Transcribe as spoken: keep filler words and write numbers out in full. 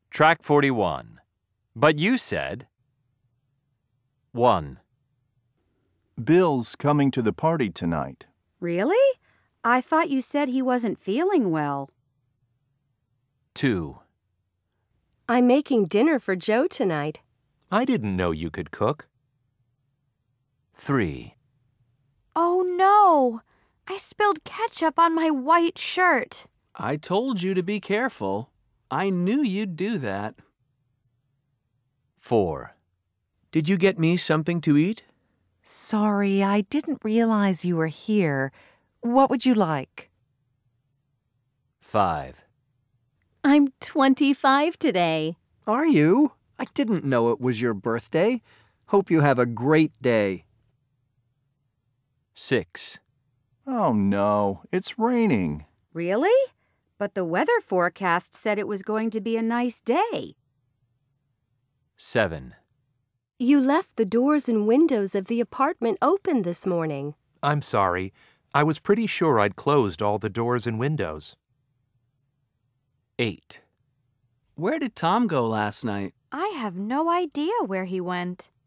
Track forty-one. But you said. one. Bill's coming to the party tonight. Really? I thought you said he wasn't feeling well. two. I'm making dinner for Joe tonight. I didn't know you could cook. three. Oh no! I spilled ketchup on my white shirt. I told you to be careful. I knew you'd do that. four. Did you get me something to eat? Sorry, I didn't realize you were here. What would you like? five. I'm twenty-five today. Are you? I didn't know it was your birthday. Hope you have a great day. six. Oh no, it's raining. Really? But the weather forecast said it was going to be a nice day. seven. You left the doors and windows of the apartment open this morning. I'm sorry. I was pretty sure I'd closed all the doors and windows. eight. Where did Tom go last night? I have no idea where he went.